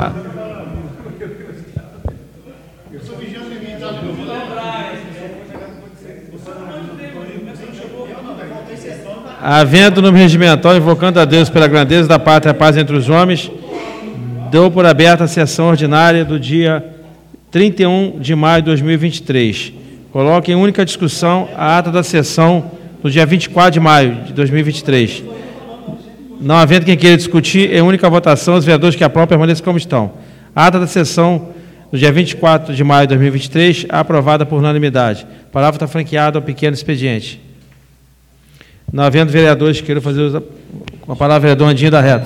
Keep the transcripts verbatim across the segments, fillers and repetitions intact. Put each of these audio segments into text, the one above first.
A... Havendo no regimental, invocando a Deus pela grandeza da pátria e a paz entre os homens, dou por aberta a sessão ordinária do dia trinta e um de maio de dois mil e vinte e três. Coloque em única discussão a ata da sessão do dia vinte e quatro de maio de dois mil e vinte e três. Não havendo quem queira discutir, em única votação, os vereadores que aprovam permaneçam como estão. A ata da sessão do dia vinte e quatro de maio de dois mil e vinte e três, aprovada por unanimidade. A palavra está franqueada ao pequeno expediente. Não havendo vereadores que queiram fazer uso, com a palavra, vereador Andinho da Reta.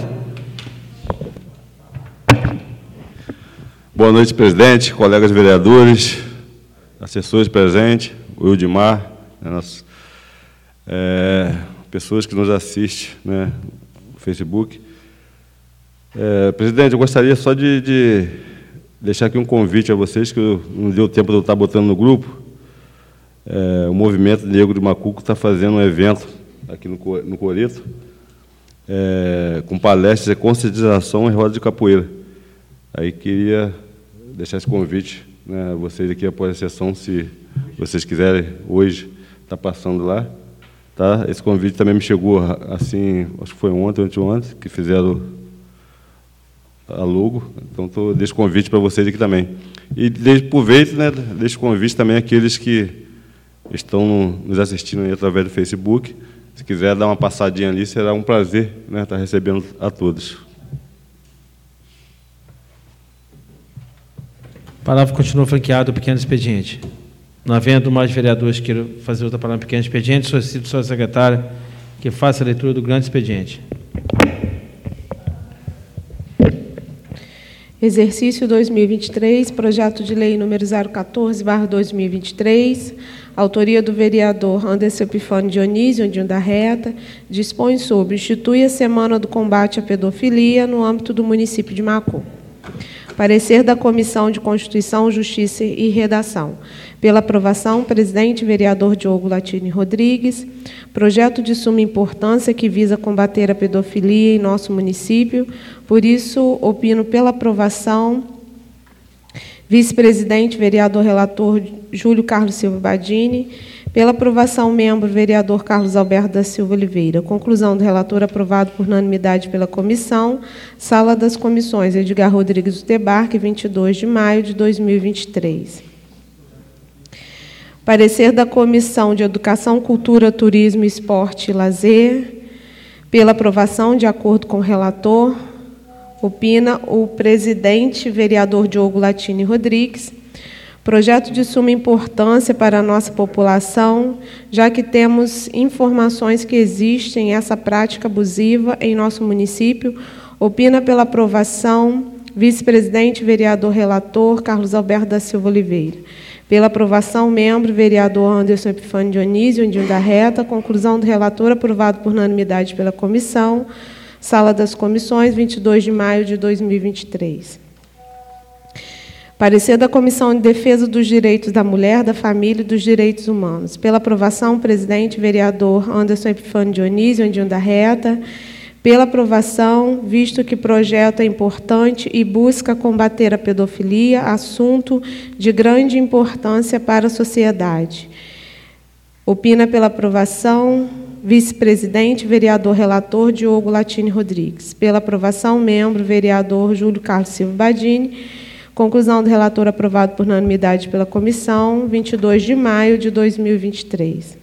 Boa noite, presidente, colegas vereadores, assessores presentes, o Ildimar, né, nosso, é, pessoas que nos assistem, né, no Facebook. É, presidente, eu gostaria só de, de deixar aqui um convite a vocês, que eu, não deu tempo de eu estar botando no grupo. É, o Movimento Negro de Macuco está fazendo um evento aqui no, no Coreto, é, com palestras de conscientização em roda de capoeira. Aí queria deixar esse convite, né, a vocês aqui após a sessão, se vocês quiserem hoje estar passando lá. Tá? Esse convite também me chegou assim, acho que foi ontem, anteontem, que fizeram a logo. Então, tô, deixo o convite para vocês aqui também. E, aproveito, né, deixo o convite também àqueles que estão nos assistindo aí através do Facebook. Se quiser dar uma passadinha ali, será um prazer, né, estar recebendo a todos. A palavra continua franqueada ao pequeno expediente. Não havendo mais vereadores que queiram fazer outra palavra no pequeno expediente, solicito sua secretária que faça a leitura do grande expediente. Exercício dois mil e vinte e três, projeto de lei número zero quatorze barra dois mil e vinte e três, autoria do vereador Anderson Epifânio Dionísio, Andinho da Reta, dispõe sobre, institui a Semana do Combate à Pedofilia no âmbito do município de Macuco. Parecer da Comissão de Constituição, Justiça e Redação. Pela aprovação, presidente, vereador Diogo Latini Rodrigues. Projeto de suma importância que visa combater a pedofilia em nosso município. Por isso, opino pela aprovação. Vice-presidente, vereador relator Júlio Carlos Silva Badini. Pela aprovação, membro, vereador Carlos Alberto da Silva Oliveira. Conclusão do relator aprovado por unanimidade pela comissão. Sala das comissões, Edgar Rodrigues do Tebarque, vinte e dois de maio de dois mil e vinte e três. Parecer da Comissão de Educação, Cultura, Turismo, Esporte e Lazer. Pela aprovação, de acordo com o relator, opina o presidente, vereador Diogo Latini Rodrigues. Projeto de suma importância para a nossa população, já que temos informações que existem essa prática abusiva em nosso município. Opina pela aprovação, vice-presidente, vereador relator, Carlos Alberto da Silva Oliveira. Pela aprovação, membro, vereador Anderson Epifânio Dionísio, Andinho da Reta. Conclusão do relator, aprovado por unanimidade pela comissão. Sala das comissões, vinte e dois de maio de dois mil e vinte e três. Parecer da Comissão de Defesa dos Direitos da Mulher, da Família e dos Direitos Humanos. Pela aprovação, presidente, vereador Anderson Epifânio Dionísio, Andinho da Reta. Pela aprovação, visto que o projeto é importante e busca combater a pedofilia, assunto de grande importância para a sociedade. Opina pela aprovação, vice-presidente, vereador relator Diogo Latini Rodrigues. Pela aprovação, membro, vereador Júlio Carlos Silva Badini. Conclusão do relator aprovado por unanimidade pela comissão, vinte e dois de maio de dois mil e vinte e três.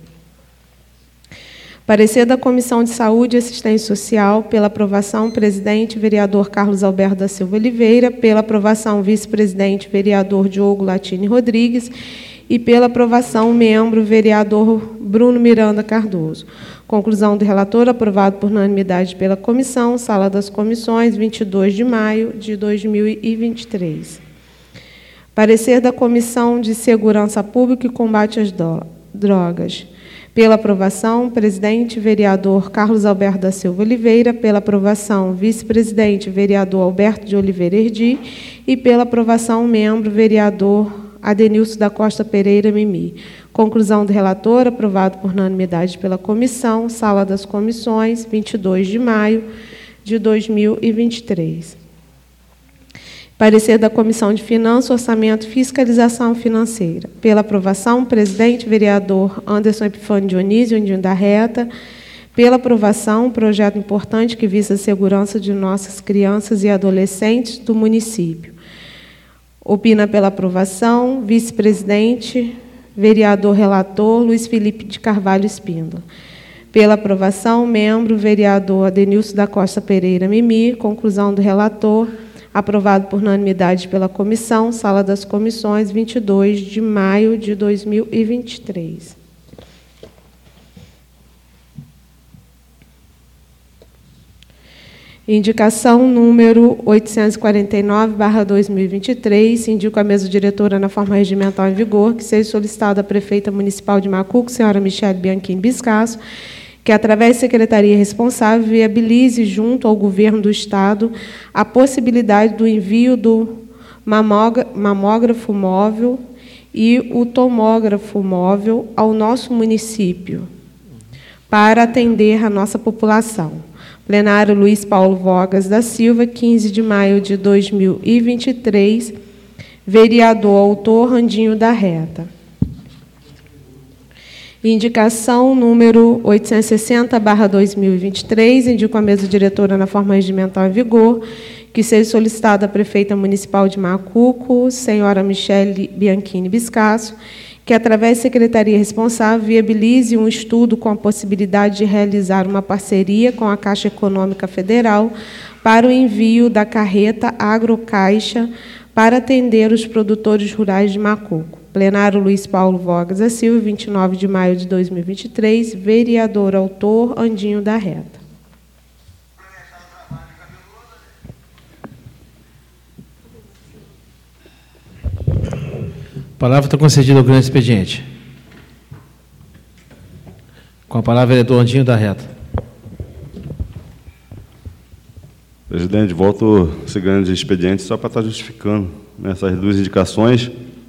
Parecer da Comissão de Saúde e Assistência Social, pela aprovação, presidente, vereador Carlos Alberto da Silva Oliveira. Pela aprovação, vice-presidente, vereador Diogo Latini Rodrigues. E pela aprovação, membro, vereador Bruno Miranda Cardoso. Conclusão do relator, aprovado por unanimidade pela comissão, sala das comissões, vinte e dois de maio de dois mil e vinte e três. Parecer da Comissão de Segurança Pública e Combate às Drogas. Pela aprovação, presidente, vereador Carlos Alberto da Silva Oliveira. Pela aprovação, vice-presidente, vereador Alberto de Oliveira Erdi. E pela aprovação, membro, vereador Adenilson da Costa Pereira Mimi. Conclusão do relator, aprovado por unanimidade pela comissão, sala das comissões, vinte e dois de maio de dois mil e vinte e três. Parecer da Comissão de Finanças, Orçamento e Fiscalização Financeira. Pela aprovação, presidente, vereador Anderson Epifânio Dionísio, Andinho da Reta. Pela aprovação, um projeto importante que visa a segurança de nossas crianças e adolescentes do município. Opina pela aprovação, vice-presidente, vereador relator, Luiz Felipe de Carvalho Espíndola. Pela aprovação, membro, vereador Adenilson da Costa Pereira Mimi. Conclusão do relator, aprovado por unanimidade pela comissão, sala das comissões, vinte e dois de maio de dois mil e vinte e três. Indicação número oitocentos e quarenta e nove, barra dois mil e vinte e três, indico a mesa diretora na forma regimental em vigor, que seja solicitada à prefeita municipal de Macuco, senhora Michele Bianchini Biscasso, que, através da secretaria responsável, viabilize, junto ao governo do Estado, a possibilidade do envio do mamógrafo móvel e o tomógrafo móvel ao nosso município, para atender a nossa população. Plenário Luiz Paulo Vogas da Silva, quinze de maio de dois mil e vinte e três, vereador autor Andinho da Reta. Indicação número oitocentos e sessenta, barra dois mil e vinte e três, indico a mesa diretora na forma regimental em vigor, que seja solicitada à prefeita municipal de Macuco, senhora Michele Bianchini Biscasso, que, através da secretaria responsável, viabilize um estudo com a possibilidade de realizar uma parceria com a Caixa Econômica Federal para o envio da carreta Agrocaixa para atender os produtores rurais de Macuco. Plenário Luiz Paulo Vogas da Silva, vinte e nove de maio de dois mil e vinte e três, vereador autor Andinho da Reta. A palavra está concedida ao grande expediente. Com a palavra, vereador Andinho da Reta. Presidente, volto esse grande expediente só para estar justificando, né, essas duas indicações.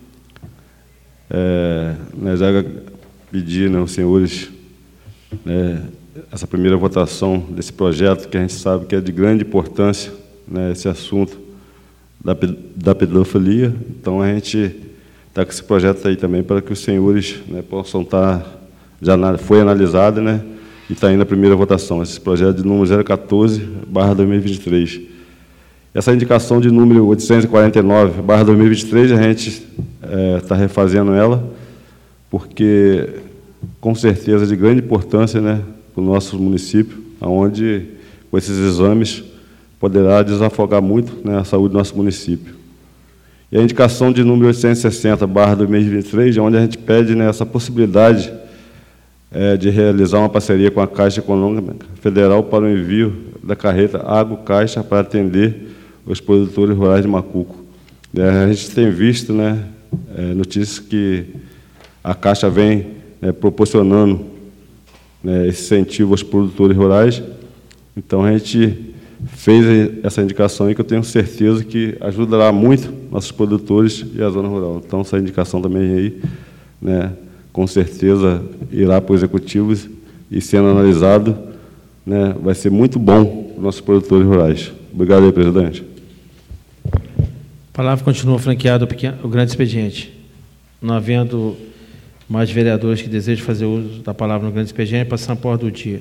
É, né, já pedi, né, aos senhores, né, essa primeira votação desse projeto, que a gente sabe que é de grande importância, né, esse assunto da, da pedofilia. Então, a gente está com esse projeto aí também para que os senhores, né, possam estar, já foi analisado, né, e está indo a primeira votação, esse projeto de número zero um quatro, barra dois mil e vinte e três. Essa indicação de número oitocentos e quarenta e nove, barra dois mil e vinte e três, a gente está é, refazendo ela, porque, com certeza, de grande importância, né, para o nosso município, onde, com esses exames, poderá desafogar muito, né, a saúde do nosso município. E a indicação de número oitocentos e sessenta, barra dois mil e vinte e três, é onde a gente pede, né, essa possibilidade é, de realizar uma parceria com a Caixa Econômica Federal para o envio da carreta Agrocaixa para atender os produtores rurais de Macuco. É, a gente tem visto, né, é, notícias que a Caixa vem, né, proporcionando, né, esse incentivo aos produtores rurais. Então, a gente fez essa indicação aí, que eu tenho certeza que ajudará muito nossos produtores e a zona rural. Então, essa indicação também aí, né, com certeza irá para os executivos e, sendo analisado, né, vai ser muito bom para os nossos produtores rurais. Obrigado aí, presidente. A palavra continua franqueada ao grande expediente. Não havendo mais vereadores que desejam fazer uso da palavra no grande expediente, passamos por ordem do dia.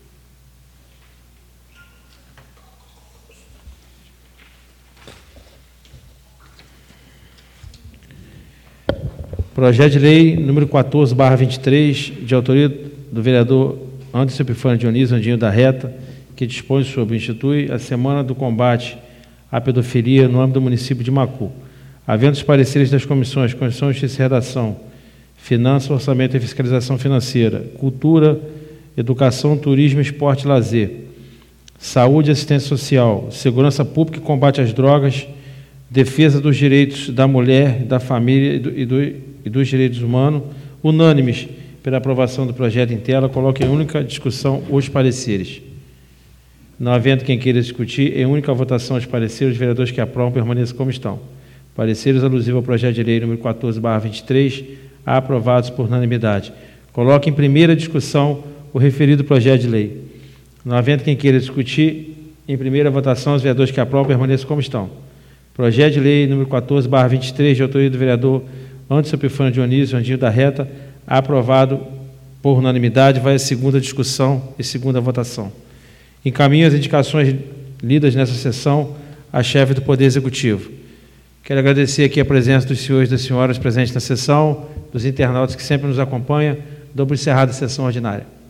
Projeto de lei número quatorze, barra vinte e três, de autoria do vereador Anderson Epifânio Dionísio Andinho da Reta, que dispõe sobre, institui a Semana do Combate à Pedofilia no âmbito do município de Macuco. Havendo os pareceres das comissões Constituição, Justiça e Redação, Finanças, Orçamento e Fiscalização Financeira, Cultura, Educação, Turismo, Esporte e Lazer, Saúde e Assistência Social, Segurança Pública e Combate às Drogas, Defesa dos Direitos da Mulher, da Família e, do, e, do, e dos Direitos Humanos, unânimes pela aprovação do projeto em tela, coloco em única discussão os pareceres. Não havendo quem queira discutir, em única votação os pareceres, os vereadores que aprovam permaneçam como estão. Pareceres alusivos ao projeto de lei número quatorze, barra vinte e três, aprovados por unanimidade. Coloco em primeira discussão o referido projeto de lei. Não havendo quem queira discutir, em primeira votação, os vereadores que aprovam permaneçam como estão. Projeto de lei número quatorze barra vinte e três, de autoria do vereador Anderson Epifânio Dionísio Andinho da Reta, aprovado por unanimidade, vai à segunda discussão e segunda votação. Encaminho as indicações lidas nessa sessão à chefe do Poder Executivo. Quero agradecer aqui a presença dos senhores e das senhoras presentes na sessão, dos internautas que sempre nos acompanham. Dou por encerrada a sessão ordinária.